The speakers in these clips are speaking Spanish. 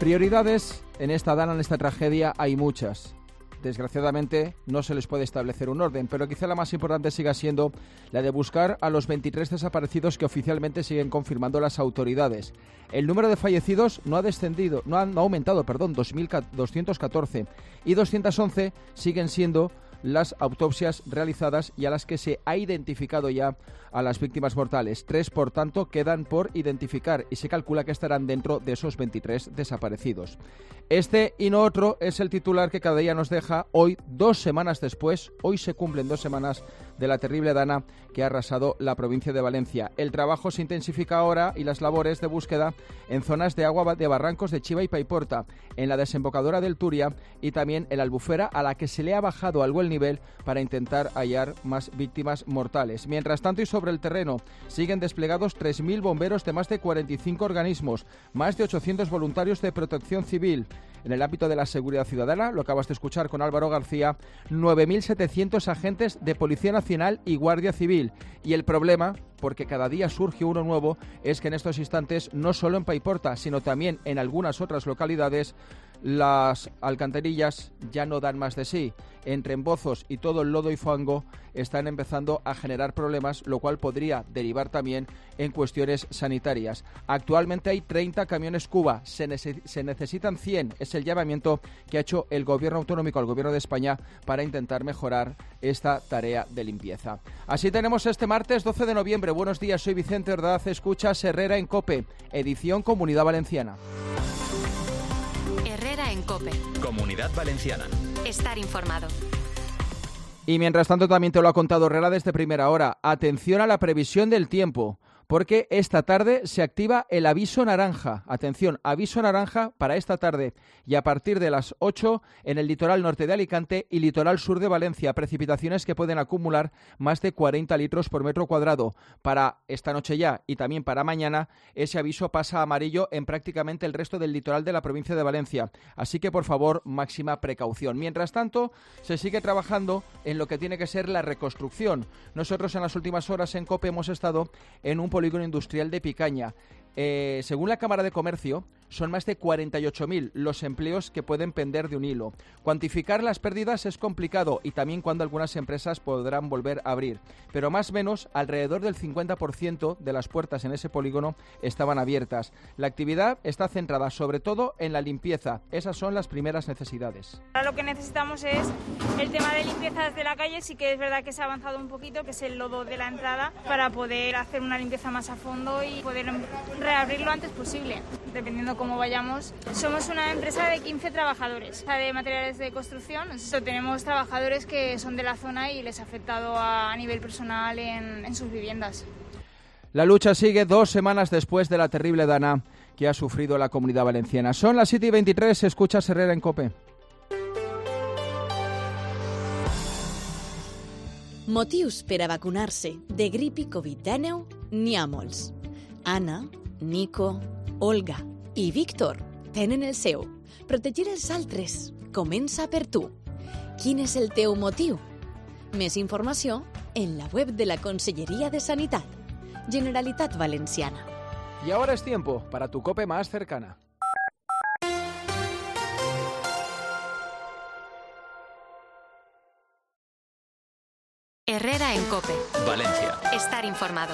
Prioridades en esta dana, en esta tragedia, hay muchas. Desgraciadamente no se les puede establecer un orden, pero quizá la más importante siga siendo la de buscar a los 23 desaparecidos que oficialmente siguen confirmando las autoridades. El número de fallecidos no ha aumentado, 214, y 211 siguen siendo las autopsias realizadas y a las que se ha identificado ya a las víctimas mortales. 3, por tanto, quedan por identificar y se calcula que estarán dentro de esos 23 desaparecidos. Este y no otro es el titular que cada día nos deja hoy, 2 semanas después. Hoy se cumplen 2 semanas de la terrible dana que ha arrasado la provincia de Valencia. El trabajo se intensifica ahora y las labores de búsqueda en zonas de agua de barrancos de Chiva y Paiporta, en la desembocadura del Turia y también en la Albufera, a la que se le ha bajado algo el nivel para intentar hallar más víctimas mortales. Mientras tanto, y sobre el terreno, siguen desplegados 3.000 bomberos de más de 45 organismos, más de 800 voluntarios de protección civil. En el ámbito de la seguridad ciudadana, lo acabas de escuchar con Álvaro García, 9.700 agentes de Policía Nacional y Guardia Civil. Y el problema, porque cada día surge uno nuevo, es que en estos instantes, no solo en Paiporta, sino también en algunas otras localidades, las alcantarillas ya no dan más de sí. Entre embozos y todo el lodo y fango están empezando a generar problemas, lo cual podría derivar también en cuestiones sanitarias. Actualmente hay 30 camiones Cuba, se necesitan 100. Es el llamamiento que ha hecho el Gobierno autonómico al Gobierno de España para intentar mejorar esta tarea de limpieza. Así tenemos este martes 12 de noviembre. Buenos días, soy Vicente Ordaz, escuchas Herrera en COPE, edición Comunidad Valenciana. Herrera en COPE. Comunidad Valenciana. Estar informado. Y mientras tanto también te lo ha contado Herrera desde primera hora. Atención a la previsión del tiempo, porque esta tarde se activa el aviso naranja. Atención, aviso naranja para esta tarde y a partir de las 8 en el litoral norte de Alicante y litoral sur de Valencia. Precipitaciones que pueden acumular más de 40 litros por metro cuadrado. Para esta noche ya y también para mañana, ese aviso pasa a amarillo en prácticamente el resto del litoral de la provincia de Valencia. Así que, por favor, máxima precaución. Mientras tanto, se sigue trabajando en lo que tiene que ser la reconstrucción. Nosotros en las últimas horas en COPE hemos estado en un polígono industrial de Picaña. Según la Cámara de Comercio, son más de 48.000 los empleos que pueden pender de un hilo. Cuantificar las pérdidas es complicado y también cuándo algunas empresas podrán volver a abrir. Pero más o menos, alrededor del 50% de las puertas en ese polígono estaban abiertas. La actividad está centrada sobre todo en la limpieza. Esas son las primeras necesidades. Ahora lo que necesitamos es el tema de limpieza desde la calle. Sí que es verdad que se ha avanzado un poquito, que es el lodo de la entrada, para poder hacer una limpieza más a fondo y poder reabrir lo antes posible, dependiendo cómo vayamos. Somos una empresa de 15 trabajadores de materiales de construcción. Tenemos trabajadores que son de la zona y les ha afectado a nivel personal en sus viviendas. La lucha sigue 2 semanas después de la terrible dana que ha sufrido la Comunidad Valenciana. Son las 7:23, escuchas Herrera en COPE. Motius per a vacunar-se de grip i Covid-19 n'hi ha molts. Anna, Nico, Olga i Víctor tenen el seu. Protegir els altres comença per tu. Quin és el teu motiu? Més informació en la web de la Conselleria de Sanitat. Generalitat Valenciana. Y ahora es tiempo para tu COPE más cercana. Herrera en COPE. Valencia. Estar informado.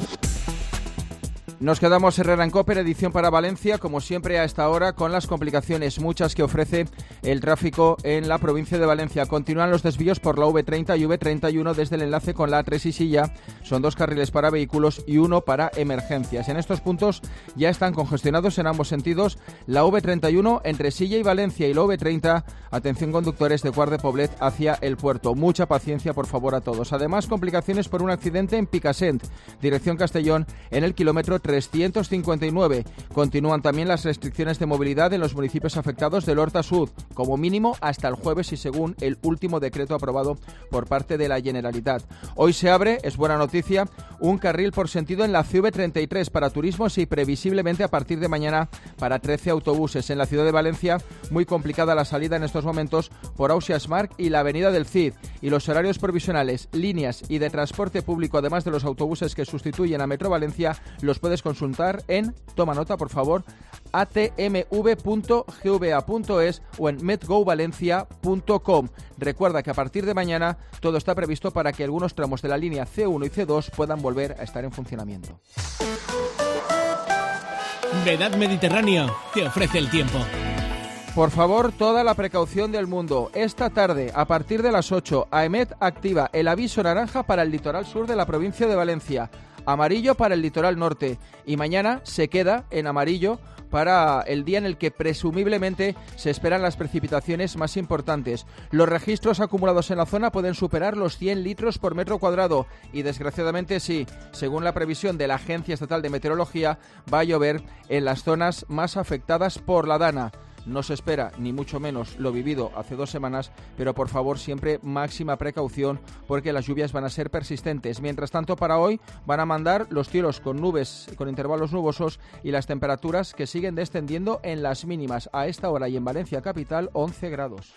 Nos quedamos Herrera en COPE, edición para Valencia, como siempre a esta hora, con las complicaciones muchas que ofrece el tráfico en la provincia de Valencia. Continúan los desvíos por la V30 y V31 desde el enlace con la A3 y Silla. Son 2 carriles para vehículos y 1 para emergencias. En estos puntos ya están congestionados en ambos sentidos la V31 entre Silla y Valencia y la V30, atención conductores de Quart de Poblet hacia el puerto. Mucha paciencia, por favor, a todos. Además, complicaciones por un accidente en Picassent, dirección Castellón, en el kilómetro 359. Continúan también las restricciones de movilidad en los municipios afectados del Horta Sud, como mínimo hasta el jueves y según el último decreto aprobado por parte de la Generalitat. Hoy se abre, es buena noticia, un carril por sentido en la CV33 para turismos y previsiblemente a partir de mañana para 13 autobuses. En la ciudad de Valencia, muy complicada la salida en estos momentos por Ausiàs Marc y la avenida del Cid, y los horarios provisionales, líneas y de transporte público, además de los autobuses que sustituyen a Metro Valencia, los puedes puedes consultar en, toma nota por favor, atmv.gva.es o en medgovalencia.com. Recuerda que a partir de mañana todo está previsto para que algunos tramos de la línea C1 y C2 puedan volver a estar en funcionamiento. Vedad Mediterráneo te ofrece el tiempo. Por favor, toda la precaución del mundo. Esta tarde, a partir de las 8, AEMET activa el aviso naranja para el litoral sur de la provincia de Valencia, amarillo para el litoral norte, y mañana se queda en amarillo para el día en el que presumiblemente se esperan las precipitaciones más importantes. Los registros acumulados en la zona pueden superar los 100 litros por metro cuadrado y desgraciadamente sí, según la previsión de la Agencia Estatal de Meteorología, va a llover en las zonas más afectadas por la Dana. No se espera, ni mucho menos, lo vivido hace 2 semanas, pero por favor siempre máxima precaución porque las lluvias van a ser persistentes. Mientras tanto, para hoy van a mandar los cielos con nubes, con intervalos nubosos y las temperaturas que siguen descendiendo en las mínimas. A esta hora y en Valencia capital, 11 grados.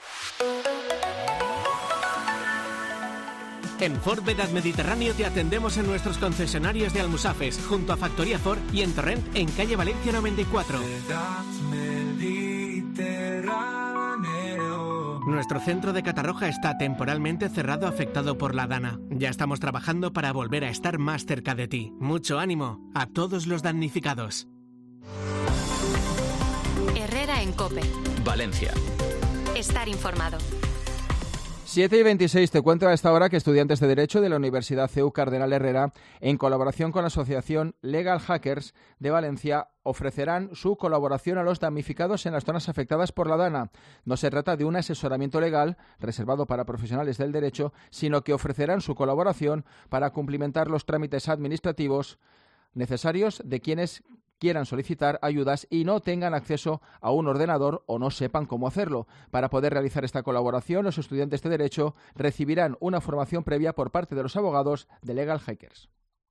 En Ford Vedad Mediterráneo te atendemos en nuestros concesionarios de Almusafes, junto a Factoría Ford y en Torrent, en calle Valencia 94. Nuestro centro de Catarroja está temporalmente cerrado afectado por la Dana. Ya estamos trabajando para volver a estar más cerca de ti. Mucho ánimo a todos los damnificados. Herrera en COPE. Valencia. Estar informado. 7:26, te cuento a esta hora que estudiantes de Derecho de la Universidad CEU Cardenal Herrera, en colaboración con la asociación Legal Hackers de Valencia, ofrecerán su colaboración a los damnificados en las zonas afectadas por la Dana. No se trata de un asesoramiento legal reservado para profesionales del derecho, sino que ofrecerán su colaboración para cumplimentar los trámites administrativos necesarios de quienes quieran solicitar ayudas y no tengan acceso a un ordenador o no sepan cómo hacerlo. Para poder realizar esta colaboración, los estudiantes de Derecho recibirán una formación previa por parte de los abogados de Legal Hackers.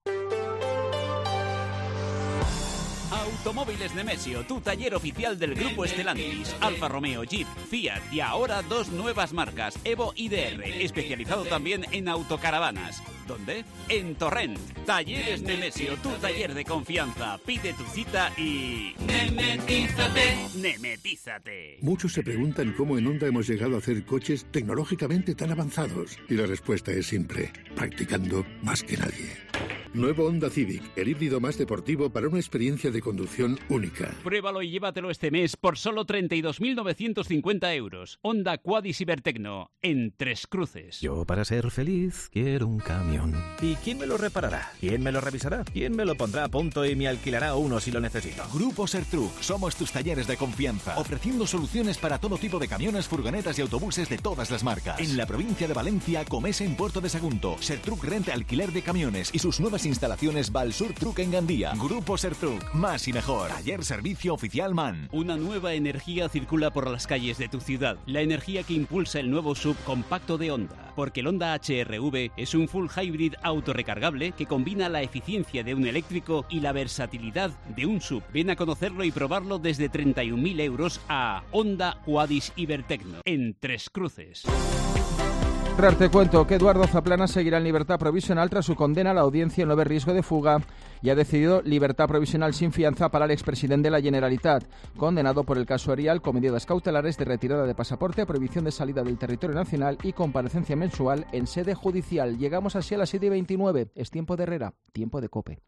Automóviles Nemesio, tu taller oficial del Grupo Stellantis, Alfa Romeo, Jeep, Fiat y ahora 2 nuevas marcas, Evo y DR, especializado también en autocaravanas. ¿Dónde? En Torrent. Talleres Nemesio, tu taller de confianza. Pide tu cita y... ¡Nemetízate! ¡Nemetízate! Muchos se preguntan cómo en Honda hemos llegado a hacer coches tecnológicamente tan avanzados. Y la respuesta es simple: practicando más que nadie. Nuevo Honda Civic, el híbrido más deportivo para una experiencia de conducción única. Pruébalo y llévatelo este mes por solo 32.950 euros. Honda Quad y Cibertecno, en Tres Cruces. Yo, para ser feliz, quiero un camión. ¿Y quién me lo reparará? ¿Quién me lo revisará? ¿Quién me lo pondrá a punto y me alquilará uno si lo necesito? Grupo Sertruc, somos tus talleres de confianza, ofreciendo soluciones para todo tipo de camiones, furgonetas y autobuses de todas las marcas. En la provincia de Valencia, Comesa en Puerto de Sagunto, Sertruc renta alquiler de camiones y sus nuevas instalaciones Valsur Truck en Gandía. Grupo Sertruc, más y mejor. Taller Servicio Oficial MAN. Una nueva energía circula por las calles de tu ciudad. La energía que impulsa el nuevo SUV compacto de Honda. Porque el Honda HR-V es un full hybrid autorrecargable que combina la eficiencia de un eléctrico y la versatilidad de un SUV. Ven a conocerlo y probarlo desde 31.000 euros a Honda Quadis Ibertecno, en Tres Cruces. Te cuento que Eduardo Zaplana seguirá en libertad provisional tras su condena a la audiencia y no ver riesgo de fuga y ha decidido libertad provisional sin fianza para el expresidente de la Generalitat, condenado por el caso Arial con medidas cautelares de retirada de pasaporte, prohibición de salida del territorio nacional y comparecencia mensual en sede judicial. Llegamos así a las 7:29. Es tiempo de Herrera, tiempo de COPE.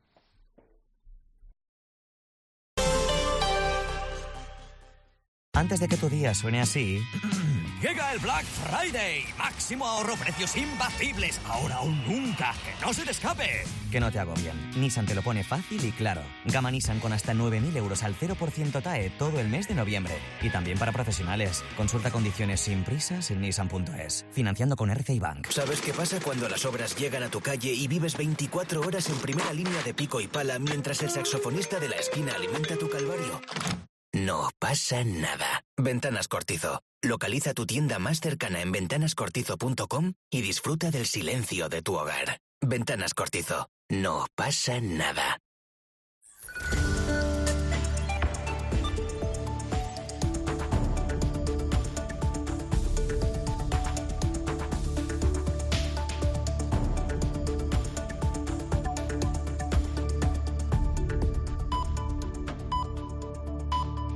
Antes de que tu día suene así... Llega el Black Friday. Máximo ahorro, precios imbatibles. Ahora o nunca. Que no se te escape. Que no te agobien. Nissan te lo pone fácil y claro. Gama Nissan con hasta 9.000 euros al 0% TAE todo el mes de noviembre. Y también para profesionales. Consulta condiciones sin prisas en nissan.es. Financiando con RCI Bank. ¿Sabes qué pasa cuando las obras llegan a tu calle y vives 24 horas en primera línea de pico y pala mientras el saxofonista de la esquina alimenta tu calvario? No pasa nada. Ventanas Cortizo. Localiza tu tienda más cercana en ventanascortizo.com y disfruta del silencio de tu hogar. Ventanas Cortizo. No pasa nada.